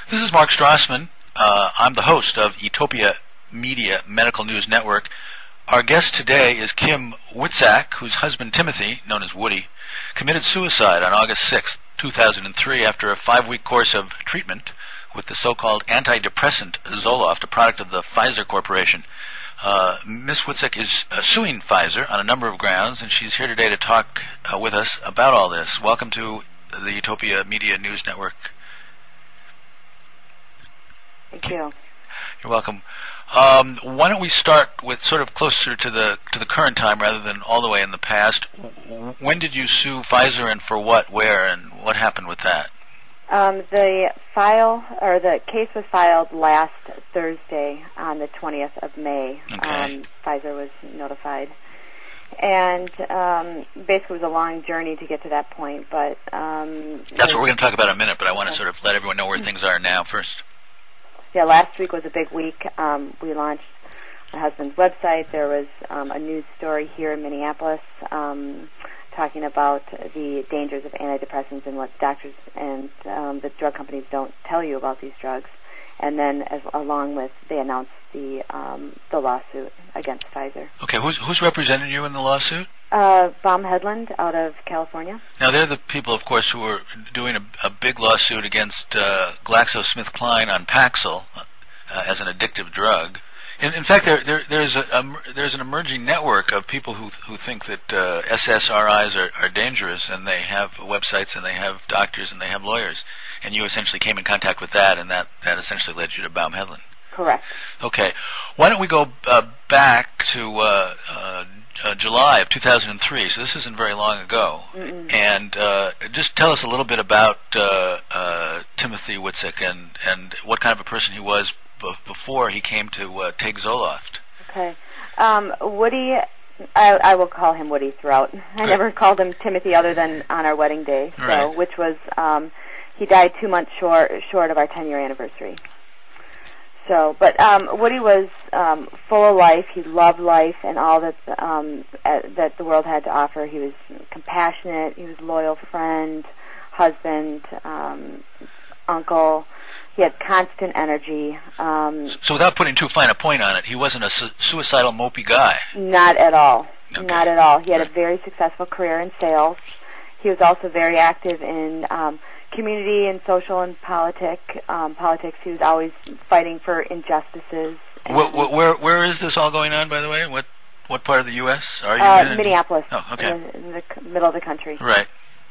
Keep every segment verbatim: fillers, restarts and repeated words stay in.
This is Mark Strassman. Uh, I'm the host of Utopia Media Medical News Network. Our guest today is Kim Witzak, whose husband Timothy, known as Woody, committed suicide on August sixth, two thousand three after a five-week course of treatment with the so-called antidepressant Zoloft, a product of the Pfizer Corporation. Uh, Miz Witzak is uh, suing Pfizer on a number of grounds, and she's here today to talk uh, with us about all this. Welcome to the Utopia Media News Network. Thank you. You're welcome. Um, why don't we start with sort of closer to the to the current time rather than all the way in the past? W- when did you sue Pfizer, and for what, where, and what happened with that? Um, the file or the case was filed last Thursday on the twentieth of May. Okay. Um, Pfizer was notified, and um, basically it was a long journey to get to that point. But um, that's what we're going to talk about in a minute. But I want to sort of let everyone know where things are now first. Yeah, last week was a big week. Um, we launched my husband's website. There was um, a news story here in Minneapolis um, talking about the dangers of antidepressants and what doctors and um, the drug companies don't tell you about these drugs. And then, as, along with, they announced the um, the lawsuit against Pfizer. Okay, who's who's representing you in the lawsuit? Uh, Baum Hedlund out of California. Now, they're the people, of course, who are doing a, a big lawsuit against uh, GlaxoSmithKline on Paxil uh, as an addictive drug. In, in fact, there, there, there's a, a there's an emerging network of people who who think that uh, S S R Is are, are dangerous, and they have websites, and they have doctors, and they have lawyers. And you essentially came in contact with that, and that, that essentially led you to Baum Hedlund. Correct. Okay. Why don't we go uh, back to uh, uh, uh, July of two thousand three? So this isn't very long ago. Mm-mm. And uh, just tell us a little bit about uh, uh, Timothy Witzak and, and what kind of a person he was b- before he came to uh, take Zoloft. Okay. Um, Woody, I, I will call him Woody throughout. I Right. never called him Timothy other than on our wedding day, so Right. which was um, he died two months short short of our ten-year anniversary. So, but um, Woody was um, full of life. He loved life and all that um, uh, that the world had to offer. He was compassionate. He was a loyal friend, husband, um, uncle. He had constant energy. Um, So without putting too fine a point on it, he wasn't a su- suicidal, mopey guy. Not at all. Okay. Not at all. He had Right. a very successful career in sales. He was also very active in um, community and social and politic, um, politics. He was always fighting for injustices. Wh- wh- where where is this all going on, by the way? What what part of the U S are you Uh, in? Minneapolis, Oh, okay. in, the, in the c- middle of the country. Right.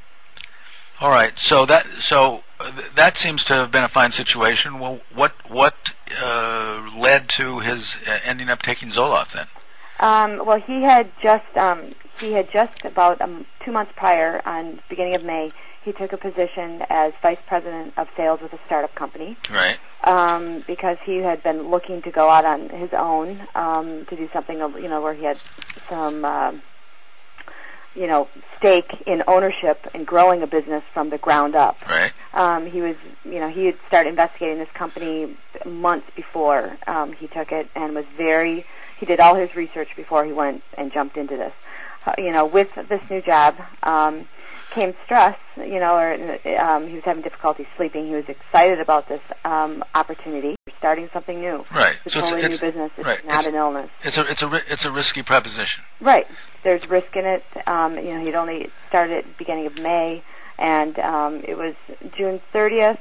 All right. So that so uh, th- that seems to have been a fine situation. Well, what what uh, led to his uh, ending up taking Zoloft then? Um, well, he had just um, he had just about um, two months prior, on beginning of May, he took a position as vice president of sales with a startup company. Right. Um, because he had been looking to go out on his own um, to do something, you know, where he had some, um, you know, stake in ownership and growing a business from the ground up. Right. Um, he was, you know, he had started investigating this company months before um, he took it, and was very. He did all his research before he went and jumped into this. Uh, you know, with this new job um, came stress. You know, or um, he was having difficulty sleeping. He was excited about this um, opportunity, starting something new. Right. It's So a it's- totally it's- new business. It's right. not It's- an illness. It's a it's a ri- it's a risky proposition. Right. There's risk in it. Um, you know, he'd only started at the beginning of May, and um, it was June thirtieth.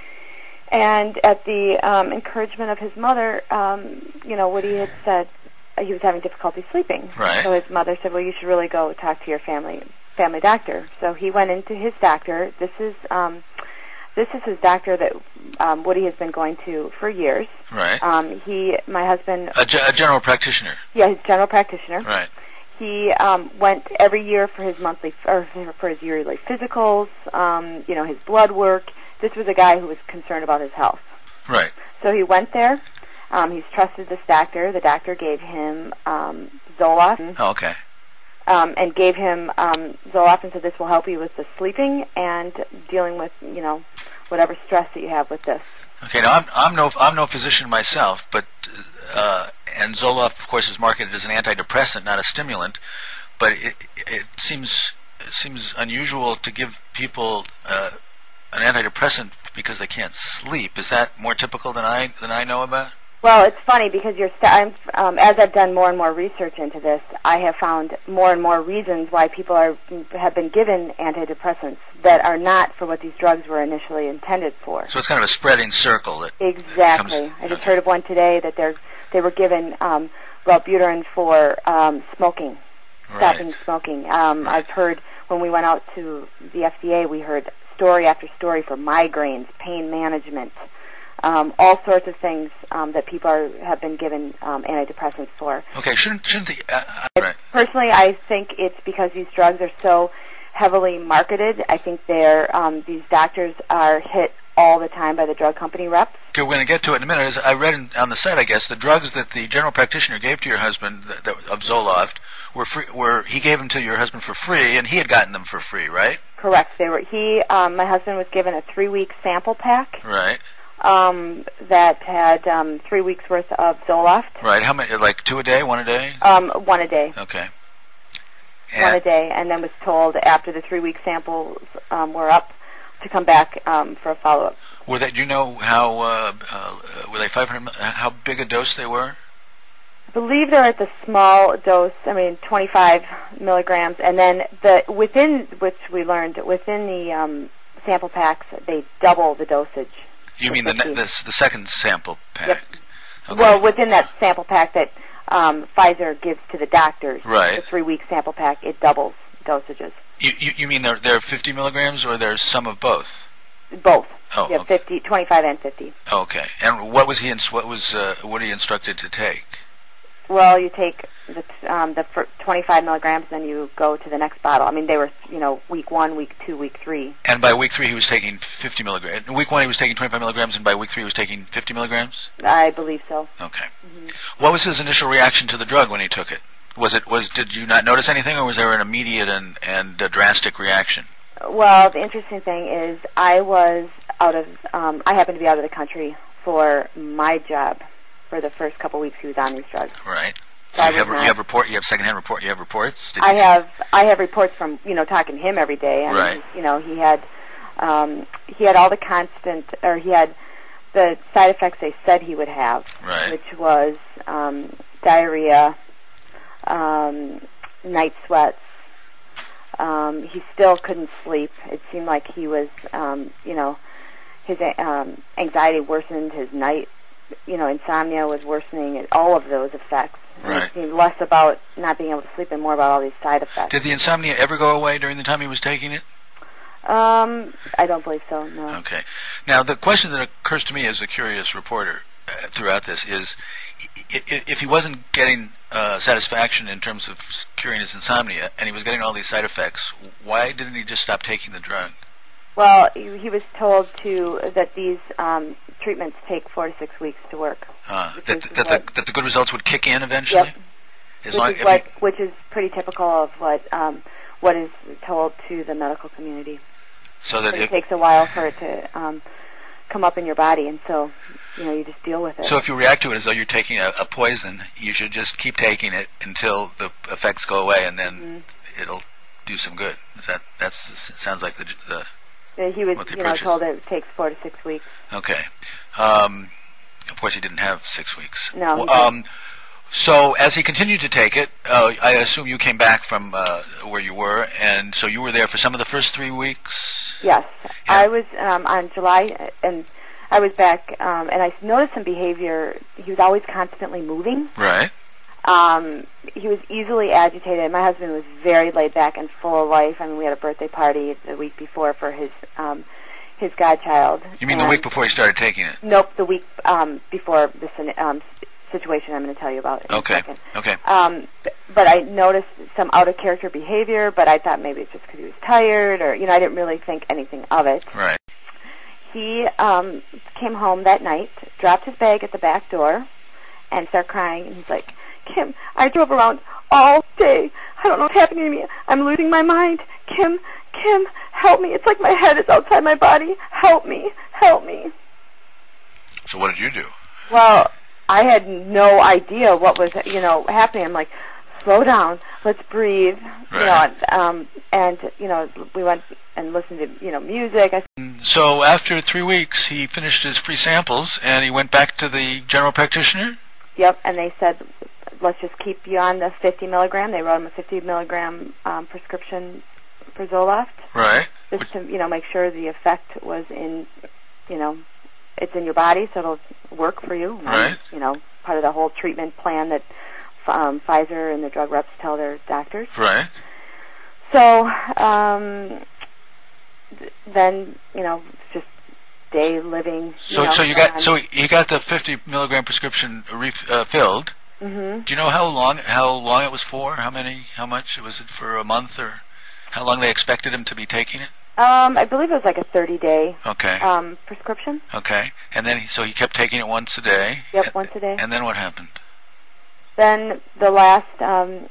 And at the um, encouragement of his mother, um, you know, Woody had said uh, he was having difficulty sleeping. Right. So his mother said, well, you should really go talk to your family family doctor. So he went into his doctor. This is um, this is his doctor that um, Woody has been going to for years. Right. Um, he, my husband, A, ge- a general practitioner. yeah, his general practitioner. Right. He um, went every year for his monthly, or for his yearly physicals. Um, you know, his blood work. This was a guy who was concerned about his health. Right. So he went there. Um, he's trusted this doctor. The doctor gave him um, Zoloft, Oh, okay. um, and gave him um, Zoloft and said this will help you with the sleeping and dealing with, you know, whatever stress that you have with this. Okay. Now I'm I'm no I'm no physician myself, but uh, and Zoloft, of course, is marketed as an antidepressant, not a stimulant. But it it seems it seems unusual to give people uh, an antidepressant because they can't sleep. Is that more typical than I than I know about? Well, it's funny because you're st- I'm, um, as I've done more and more research into this, I have found more and more reasons why people are have been given antidepressants that are not for what these drugs were initially intended for. So it's kind of a spreading circle. That exactly. comes, I just okay. heard of one today that they're they were given um, Wellbutrin for um, smoking, stopping right. smoking. Um, right. I've heard when we went out to the F D A, we heard story after story for migraines, pain management. Um, all sorts of things um, that people are, have been given um, antidepressants for. Okay, shouldn't shouldn't the uh, right. Personally, I think it's because these drugs are so heavily marketed. I think they're um, these doctors are hit all the time by the drug company reps. Okay, we're going to get to it in a minute. As I read in, on the site, I guess the drugs that the general practitioner gave to your husband that, that, of Zoloft were free. Were he gave them to your husband for free, and he had gotten them for free, right? Correct. They were. He, um, my husband, was given a three-week sample pack. Right. Um, that had um, three weeks worth of Zoloft. Right. How many? Like two a day, one a day? Um, one a day. Okay. And one a day, and then was told after the three-week samples um, were up to come back um, for a follow-up. Were they? Do you know how? Uh, uh, were they five hundred? How big a dose they were? I believe they're at the small dose. I mean, twenty-five milligrams, and then the within which we learned within the um, sample packs, they double the dosage. You mean the, the the second sample pack? Yep. Okay. Well, within that sample pack that um, Pfizer gives to the doctors, right. the three-week sample pack, it doubles dosages. You you, you mean they're they're fifty milligrams, or there's some of both? Both. Oh, yeah, okay. fifty, twenty-five, and fifty. Okay. And what was he ins- what was uh, what are you instructed to take? Well, you take the um, the fir- twenty-five milligrams, then you go to the next bottle. I mean, they were, you know, week one, week two, week three. And by week three, he was taking fifty milligrams. In week one, he was taking twenty-five milligrams, and by week three, he was taking fifty milligrams. I believe so. Okay. Mm-hmm. What was his initial reaction to the drug when he took it? Was it was did you not notice anything, or was there an immediate and and uh, drastic reaction? Well, the interesting thing is, I was out of. Um, I happened to be out of the country for my job. For the first couple weeks he was on these drugs. Right. So I you have not, you have report you have secondhand report you have reports. Did I you? have I have reports from you know talking to him every day. And right. You know he had um, he had all the constant or he had the side effects they said he would have, right. which was um, diarrhea, um, night sweats. Um, he still couldn't sleep. It seemed like he was um, you know his um, anxiety worsened. His night. You know, insomnia was worsening, and all of those effects. Right. It seemed less about not being able to sleep and more about all these side effects. Did the insomnia ever go away during the time he was taking it? Um, I don't believe so, no. Okay. Now, the question that occurs to me as a curious reporter uh, throughout this is, I- I- if he wasn't getting uh, satisfaction in terms of curing his insomnia, and he was getting all these side effects, why didn't he just stop taking the drug? Well, he, he was told to that these um, treatments take four to six weeks to work. Uh, which that is that what- the, that the good results would kick in eventually? Yep. As Which long, is, if what, he, which is pretty typical of what um, what is told to the medical community. so that But it if, takes a while for it to um, come up in your body, and so you know you just deal with it. so if you react to it as though you're taking a, a poison, you should just keep taking it until the effects go away, and then mm-hmm. it'll do some good. Is that that's sounds like the the Uh, he was, what the you know, approach is. told it takes four to six weeks. Okay. Um, of course, he didn't have six weeks. No. Well, um, so as he continued to take it, uh, I assume you came back from uh, where you were, and so you were there for some of the first three weeks? Yes. Yeah. I was um, on July, and I was back, um, and I noticed some behavior. He was always constantly moving. Right. Um, he was easily agitated. My husband was very laid back and full of life. I mean, we had a birthday party the week before for his um, his godchild. You mean the week before he started taking it? Nope, the week um, before this um, situation I'm going to tell you about in Okay. a second. Okay. Um, b- but I noticed some out-of-character behavior, but I thought maybe it's just because he was tired, or, you know, I didn't really think anything of it. Right. He um, came home that night, dropped his bag at the back door, and started crying, and he's like, Kim, I drove around all day. I don't know what's happening to me. I'm losing my mind. Kim, Kim, help me. It's like my head is outside my body. Help me. Help me. So what did you do? Well, I had no idea what was, you know, happening. I'm like, slow down, let's breathe, Right. you know, um, and you know, we went and listened to you know music. I, So after three weeks, he finished his free samples, and he went back to the general practitioner? yep, and they said, let's just keep you on the fifty milligram. They wrote him a fifty milligram um, prescription for Zoloft, Right. just to you know make sure the effect was in, you know, it's in your body, so it'll work for you. Right. You know, part of the whole treatment plan that um, Pfizer and the drug reps tell their doctors. Right. So um, th- then, you know, just day living. So, you know, so you got, on- so he got the fifty milligram prescription ref, uh, filled. Mhm. Do you know how long, how long it was for? How many, how much? Was it for a month, or how long they expected him to be taking it? Um, I believe it was like a thirty-day Okay. um, prescription. Okay. And then, he, so he kept taking it once a day? Yep, And- once a day. And then what happened? Then the last, um,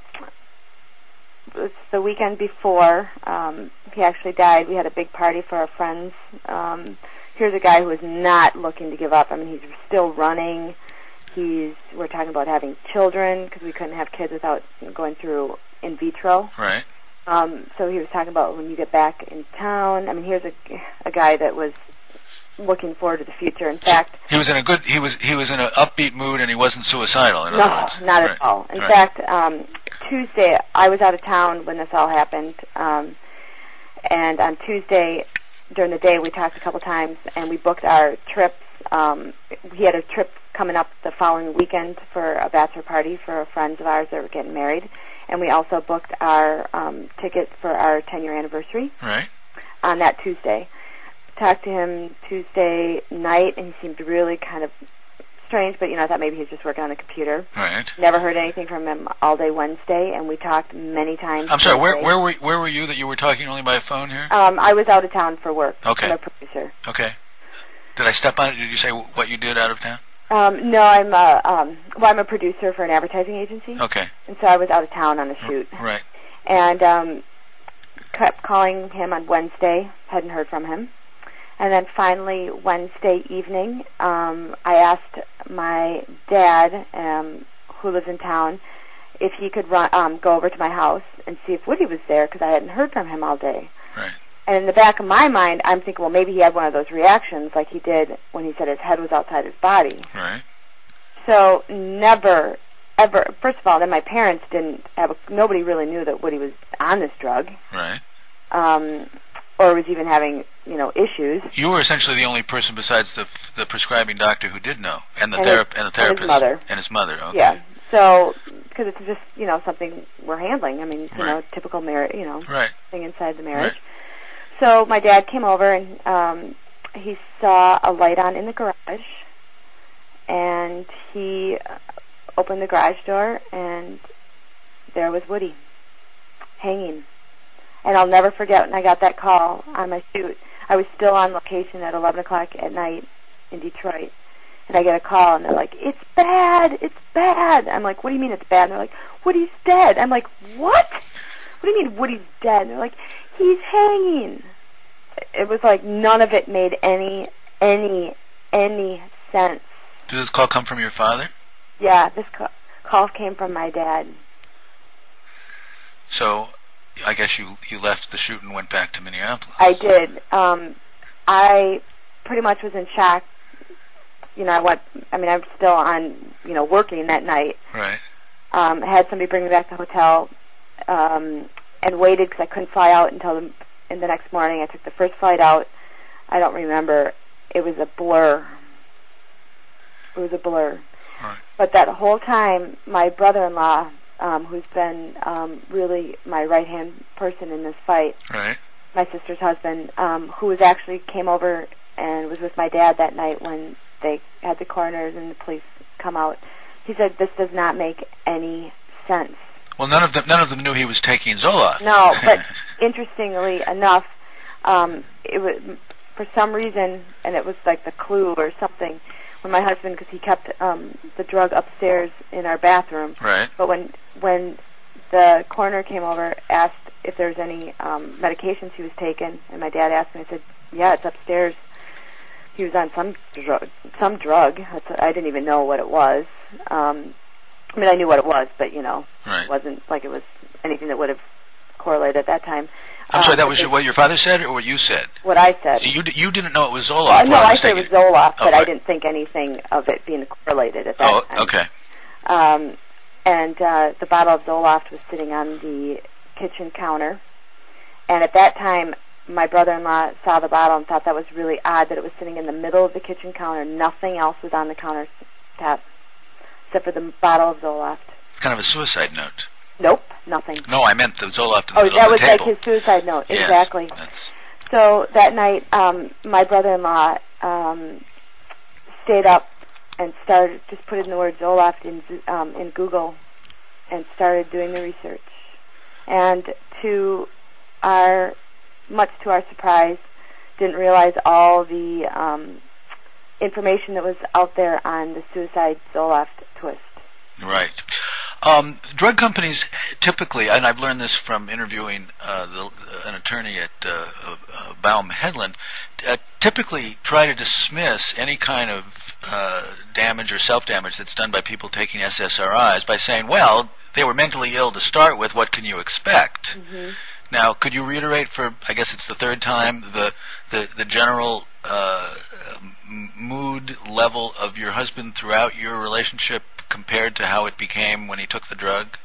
it was the weekend before um, he actually died, we had a big party for our friends. Um, here's a guy who is not looking to give up. I mean, he's still running. He's, we're talking about having children because we couldn't have kids without going through in vitro. Right. Um, so he was talking about when you get back in town. I mean, here's a, a guy that was looking forward to the future. In fact, He was in a good, he was, he was in an upbeat mood, and he wasn't suicidal, in no, other words. not Right. at all. In Right. fact, um, Tuesday, I was out of town when this all happened. Um, and on Tuesday, during the day, we talked a couple times, and we booked our trips. Um, he had a trip coming up the following weekend for a bachelor party for friends of ours that were getting married. And we also booked our um, ticket for our ten-year anniversary Right. on that Tuesday. Talked to him Tuesday night, and he seemed really kind of strange, but, you know, I thought maybe he was just working on the computer. Right. Never heard anything from him all day Wednesday, and we talked many times. I'm sorry, where, Thursday. where were, where were you that you were talking only by phone here? Um, I was out of town for work. Okay. I'm a producer. Okay. Did I step on it? Did you say what you did out of town? Um, no, I'm a, um, well, I'm a producer for an advertising agency. Okay. And so I was out of town on a shoot. Right. And um, kept calling him on Wednesday, hadn't heard from him. And then finally, Wednesday evening, um, I asked my dad, um, who lives in town, if he could run, um, go over to my house and see if Woody was there, because I hadn't heard from him all day. Right. And in the back of my mind, I'm thinking, well, maybe he had one of those reactions like he did when he said his head was outside his body. Right. So never, ever, first of all, then my parents didn't have, a, nobody really knew that Woody was on this drug. Right. Um, or was even having, you know, issues. You were essentially the only person besides the the prescribing doctor who did know, and the And therap his- and the and his therapist mother. and his mother. Okay. Yeah. So, because it's just, you know, something we're handling. I mean, you Right. know, typical marriage, you know, Right. thing inside the marriage. Right. So my dad came over and um, he saw a light on in the garage, and he uh, opened the garage door, and there was Woody hanging. And I'll never forget when I got that call on my shoot. I was still on location at eleven o'clock at night in Detroit. And I get a call, and they're like, it's bad, it's bad. I'm like, what do you mean it's bad? And they're like, Woody's dead. I'm like, what? What do you mean Woody's dead? And they're like, he's hanging. It was like none of it made any, any, any sense. Did this call come from your father? Yeah, this ca- call came from my dad. So, I guess you you left the shoot and went back to Minneapolis. I did. Um, I pretty much was in shock. You know, I went. I mean, I'm still on. You know, working that night. Right. Um, I had somebody bring me back to the hotel, um, and waited because I couldn't fly out until the, in the next morning. I took the first flight out. I don't remember. It was a blur. It was a blur. Right. But that whole time, my brother-in-law, um, who's been um, really my right-hand person in this fight, Right. my sister's husband, um, who was actually came over and was with my dad that night when they had the coroners and the police come out. He said, this does not make any sense. Well, none of them none of them knew he was taking Zoloft. No, but interestingly enough, um, it was for some reason, and it was like the clue or something, when my husband, because he kept um, the drug upstairs in our bathroom. Right. But when when the coroner came over, asked if there was any um, medications he was taking, and my dad asked me, I said, yeah, it's upstairs. He was on some drug, some drug. That's, I didn't even know what it was. Um, I mean, I knew what it was, but, you know, right. it wasn't like it was anything that would have correlated at that time. I'm um, sorry, that was what your father said or what you said? What I said. So you you didn't know it was Zoloft? Well, no, I said it was Zoloft, but oh, right. I didn't think anything of it being correlated at that oh, time. Oh, okay. Um, and uh, the bottle of Zoloft was sitting on the kitchen counter. And at that time, my brother-in-law saw the bottle and thought that was really odd that it was sitting in the middle of the kitchen counter. Nothing else was on the countertop except for the bottle of Zoloft. It's kind of a suicide note. Nope, nothing. No, I meant the Zoloft in the oh, middle that of the was table. like his suicide note. Yes, exactly. That's... So that night, um, my brother-in-law um, stayed up and started just put in the word Zoloft in um, in Google and started doing the research. And to our much to our surprise, didn't realize all the um, information that was out there on the suicide Zoloft twist. Right. Um, drug companies typically, and I've learned this from interviewing uh, the, an attorney at uh, uh, Baum Hedlund, uh, typically try to dismiss any kind of uh, damage or self-damage that's done by people taking S S R Is by saying, well, they were mentally ill to start with, what can you expect? Mm-hmm. Now, could you reiterate for, I guess it's the third time, the the, the general uh, m- mood level of your husband throughout your relationship compared to how it became when he took the drug?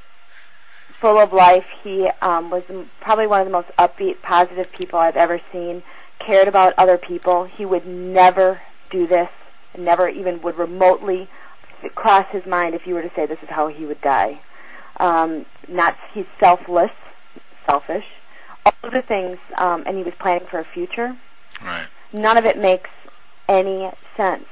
Full of life. He um, was probably one of the most upbeat, positive people I've ever seen, cared about other people. He would never do this, never even would remotely cross his mind if you were to say this is how he would die. Um, not He's selfless, selfish, all of the things, um, and he was planning for a future. Right. None of it makes any sense.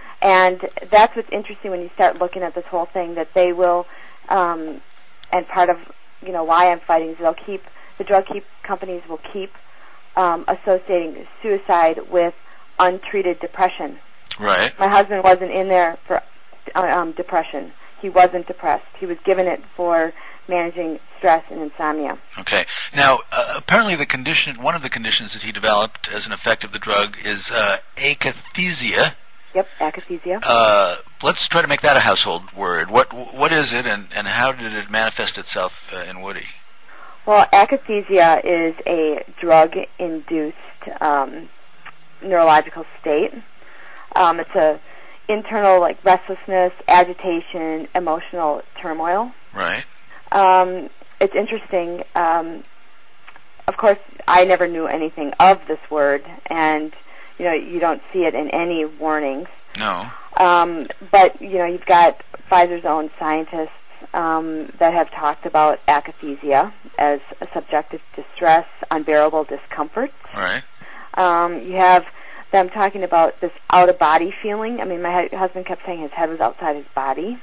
And that's what's interesting when you start looking at this whole thing, that they will, um, and part of, you know, why I'm fighting is they'll keep, the drug keep companies will keep um, associating suicide with untreated depression. Right. My husband wasn't in there for um, depression. He wasn't depressed. He was given it for managing stress and insomnia. Okay. Now, uh, apparently the condition, one of the conditions that he developed as an effect of the drug is uh, akathisia. Yep, akathisia. Uh, let's try to make that a household word. What what is it, and, and how did it manifest itself uh, in Woody? Well, akathisia is a drug-induced um, neurological state. Um, it's a internal, like, restlessness, agitation, emotional turmoil. Right. Um, it's interesting. Um, of course, I never knew anything of this word, and you know, you don't see it in any warnings. No. Um, but, you know, you've got Pfizer's own scientists um, that have talked about akathisia as a subjective distress, unbearable discomfort. Right. Um, you have them talking about this out-of-body feeling. I mean, my hu- husband kept saying his head was outside his body.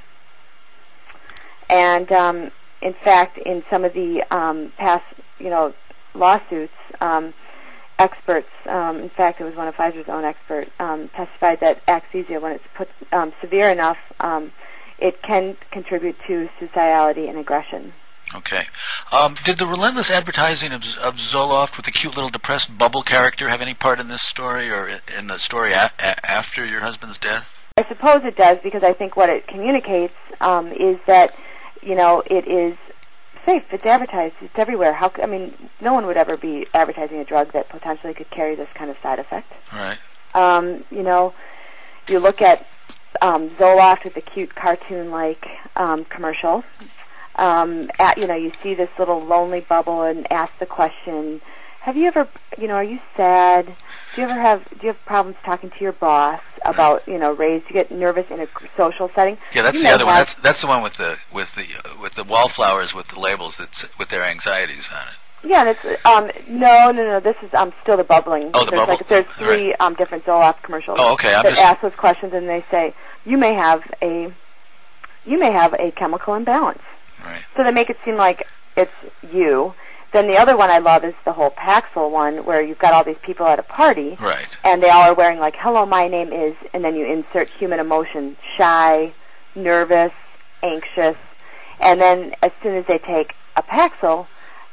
And, um, in fact, in some of the um, past, you know, lawsuits, um, experts, um, in fact, it was one of Pfizer's own experts, um, testified that akathisia, when it's put um, severe enough, um, it can contribute to suicidality and aggression. Okay. Um, did the relentless advertising of, of Zoloft with the cute little depressed bubble character have any part in this story, or in the story a- a- after your husband's death? I suppose it does, because I think what it communicates um, is that, you know, it is safe. It's advertised. It's everywhere. How? I mean, no one would ever be advertising a drug that potentially could carry this kind of side effect. Right. Um, you know, you look at um, Zoloft with the cute cartoon-like um, commercial. Um, at, you know, you see this little lonely bubble and ask the question, have you ever, you know, are you sad? Do you ever have, do you have problems talking to your boss about, you know, raise? Do you get nervous in a social setting? Yeah, that's you the other one. have, That's that's the one with the with the uh, with the wallflowers with the labels that's with their anxieties on it. Yeah, and it's um no no no. This is um still the bubbling. Oh, the there's bubble. Like, there's three Right. um different Zoloft commercials. Oh, okay. I'm that just ask those questions, and they say you may have a you may have a chemical imbalance. right. So they make it seem like it's you. Then the other one I love is the whole Paxil one, where you've got all these people at a party, Right. and they all are wearing like, hello, my name is, and then you insert human emotion, shy, nervous, anxious, and then as soon as they take a Paxil,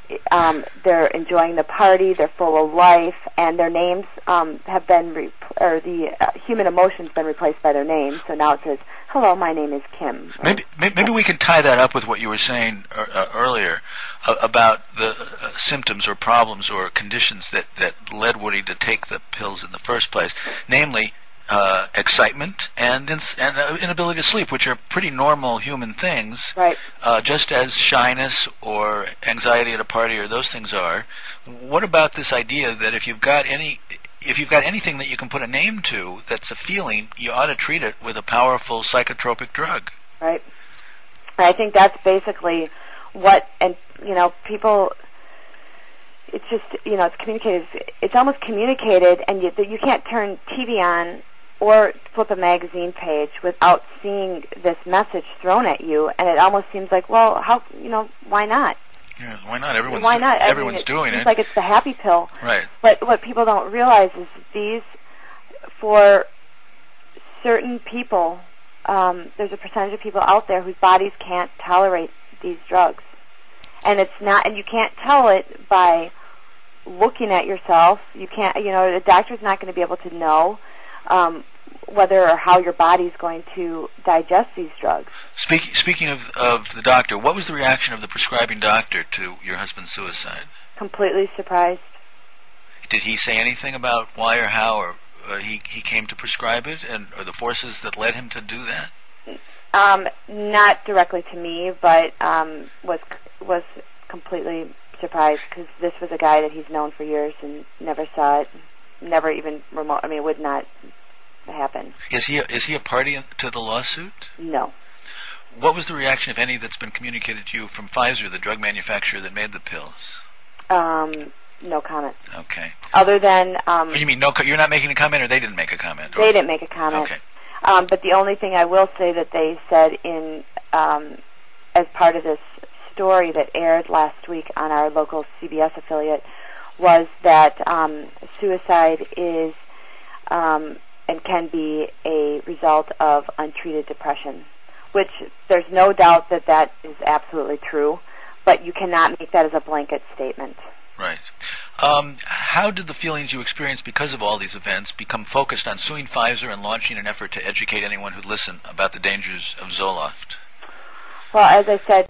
um, they're enjoying the party, they're full of life, and their names um, have been, re- or the uh, human emotion's been replaced by their names. So now it says, "Hello, my name is Kim." Maybe maybe we can tie that up with what you were saying uh, earlier uh, about the uh, symptoms or problems or conditions that, that led Woody to take the pills in the first place, namely uh, excitement and ins- and uh, inability to sleep, which are pretty normal human things, right? Uh, just as shyness or anxiety at a party or those things are. What about this idea that if you've got any If you've got anything that you can put a name to that's a feeling, you ought to treat it with a powerful psychotropic drug? Right. I think that's basically what, and, you know, people, it's just, you know, it's communicated, it's almost communicated, and you, you can't turn T V on or flip a magazine page without seeing this message thrown at you, and it almost seems like, well, how, you know, why not? Yeah, why not? Everyone's why not? Everyone's I mean, it doing seems it. Like it's the happy pill. Right. But what people don't realize is these, for certain people, um, there's a percentage of people out there whose bodies can't tolerate these drugs, and it's not, and you can't tell it by looking at yourself. You can't, you know, the doctor's not going to be able to know um, whether or how your body's going to digest these drugs. Speak, speaking of, of the doctor, what was the reaction of the prescribing doctor to your husband's suicide? Completely surprised. Did he say anything about why or how or uh, he, he came to prescribe it, and or the forces that led him to do that? Um, not directly to me, but um, was was completely surprised because this was a guy that he's known for years and never saw it, never even remote. I mean, it would not happen. Is he a, is he a party to the lawsuit? No. What was the reaction, if any, that's been communicated to you from Pfizer, the drug manufacturer that made the pills? Um, no comment. Okay. Other than um, you mean no? Co- you're not making a comment, or they didn't make a comment? Or? They didn't make a comment. Okay. Um, but the only thing I will say that they said in um, as part of this story that aired last week on our local C B S affiliate was that um, suicide is um, and can be a result of untreated depression, which there's no doubt that that is absolutely true, but you cannot make that as a blanket statement. Right. Um, how did the feelings you experienced because of all these events become focused on suing Pfizer and launching an effort to educate anyone who'd listen about the dangers of Zoloft? Well, as I said,